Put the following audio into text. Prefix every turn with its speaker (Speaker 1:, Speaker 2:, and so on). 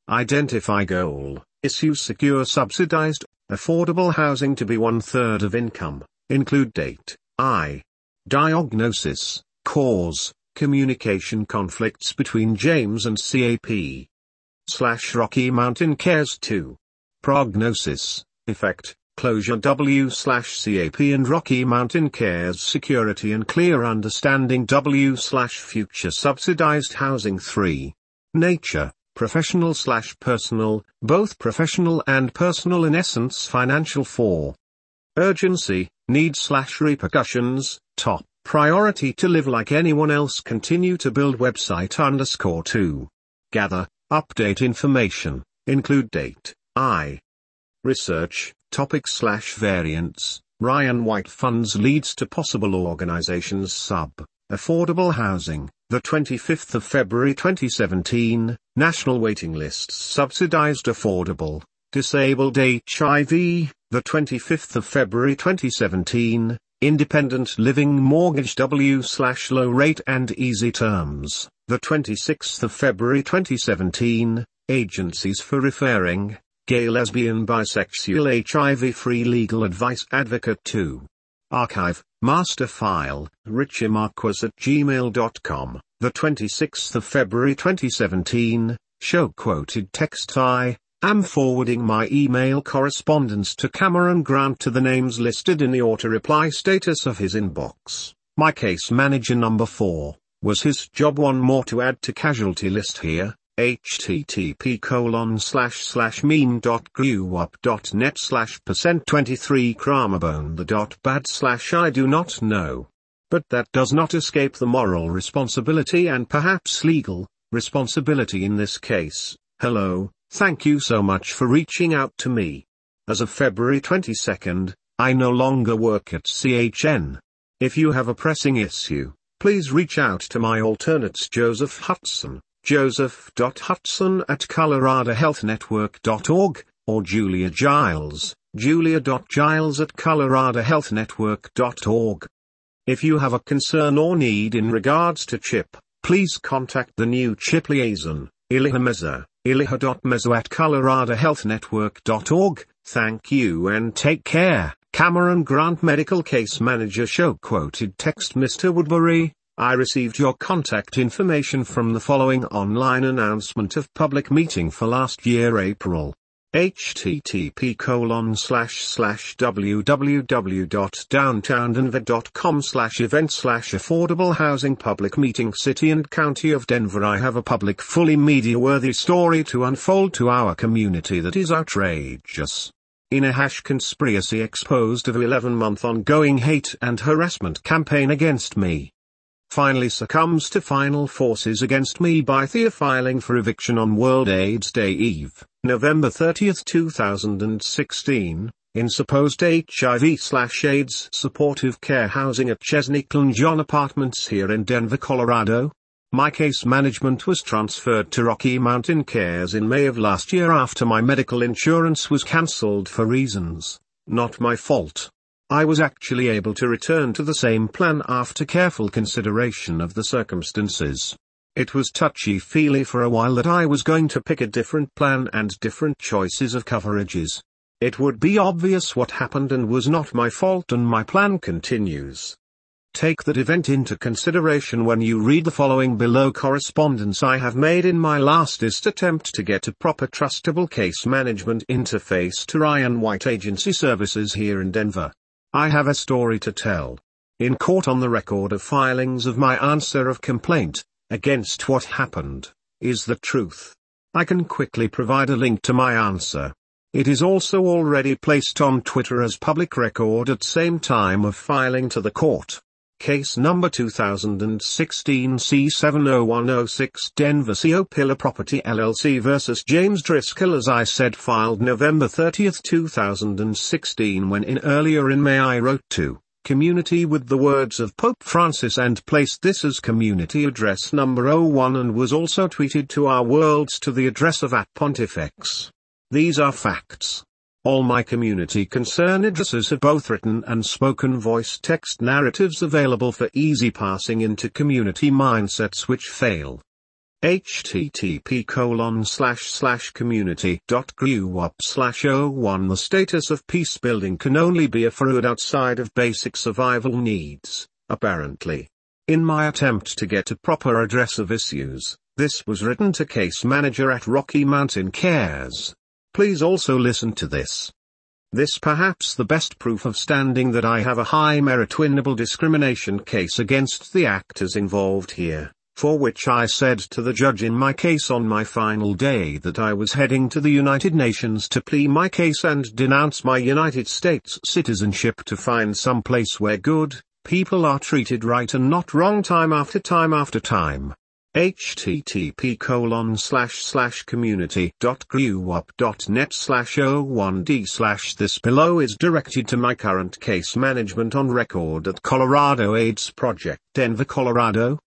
Speaker 1: Identify goal, issue secure subsidized, affordable housing to be 1/3 of income, include date, diagnosis, cause, communication conflicts between James and CAP. Rocky Mountain Cares 2. Prognosis, effect, closure W/CAP and Rocky Mountain Cares security and clear understanding W/future subsidized housing 3. Nature, professional/personal, both professional and personal in essence financial 4. Urgency, need/repercussions, top priority to live like anyone else continue to build website _2. Gather, update information, include date, research, topic/variants, Ryan White funds leads to possible organizations affordable housing, the 25th of February 2017, national waiting lists subsidized affordable, disabled HIV, the 25th of February 2017, independent living mortgage W/low rate and easy terms, the 26th of February 2017, agencies for referring, gay lesbian bisexual HIV-free legal advice advocate 2. Archive, master file, richiemarquez@gmail.com, the 26th of February 2017, show quoted text I am forwarding my email correspondence to Cameron Grant to the names listed in the auto-reply status of his inbox. My case manager number 4, was his job one more to add to casualty list here, http://meme.grewup.net/%23 cramabone the.bad/ I do not know. But that does not escape the moral responsibility and perhaps legal responsibility in this case. Hello, thank you so much for reaching out to me. As of February 22nd, I no longer work at CHN. If you have a pressing issue, please reach out to my alternates Joseph Hudson, joseph.hudson@coloradohealthnetwork.org, or Julia Giles, julia.giles@coloradohealthnetwork.org. If you have a concern or need in regards to CHIP, please contact the new CHIP liaison, Iliha Meza, iliha.meza@coloradohealthnetwork.org. Thank you and take care. Cameron Grant Medical Case Manager show quoted text Mr. Woodbury, I received your contact information from the following online announcement of public meeting for last year April. http://www.downtowndenver.com/event/affordable housing public meeting City and County of Denver. I have a public fully media-worthy story to unfold to our community that is outrageous. In a conspiracy exposed of 11-month ongoing hate and harassment campaign against me. Finally succumbs to final forces against me by Thea filing for eviction on World AIDS Day Eve, November 30, 2016, in supposed HIV/AIDS supportive care housing at Chesney John Apartments here in Denver, Colorado. My case management was transferred to Rocky Mountain Cares in May of last year after my medical insurance was cancelled for reasons not my fault. I was actually able to return to the same plan after careful consideration of the circumstances. It was touchy-feely for a while that I was going to pick a different plan and different choices of coverages. It would be obvious what happened and was not my fault, and my plan continues. Take that event into consideration when you read the following below correspondence I have made in my lastest attempt to get a proper trustable case management interface to Ryan White Agency Services here in Denver. I have a story to tell. In court on the record of filings of my answer of complaint, against what happened, is the truth. I can quickly provide a link to my answer. It is also already placed on Twitter as public record at same time of filing to the court. Case number 2016 C70106 Denver CO Pillar Property LLC vs. James Driscoll. As I said, filed November 30, 2016. When earlier in May I wrote to Community with the words of Pope Francis and placed this as community address number 01, and was also tweeted to our worlds to the address of @Pontifex. These are facts. All my community concern addresses have both written and spoken voice text narratives available for easy passing into community mindsets which fail. http://community.gruup/01 The status of peace building can only be affirmed outside of basic survival needs, apparently. In my attempt to get a proper address of issues, this was written to case manager at Rocky Mountain Cares. Please also listen to this. This perhaps the best proof of standing that I have a high merit winnable discrimination case against the actors involved here, for which I said to the judge in my case on my final day that I was heading to the United Nations to plead my case and denounce my United States citizenship to find some place where good people are treated right and not wrong time after time after time. http://community.gruup.net/01d/ This below is directed to my current case management on record at Colorado AIDS Project, Denver, Colorado.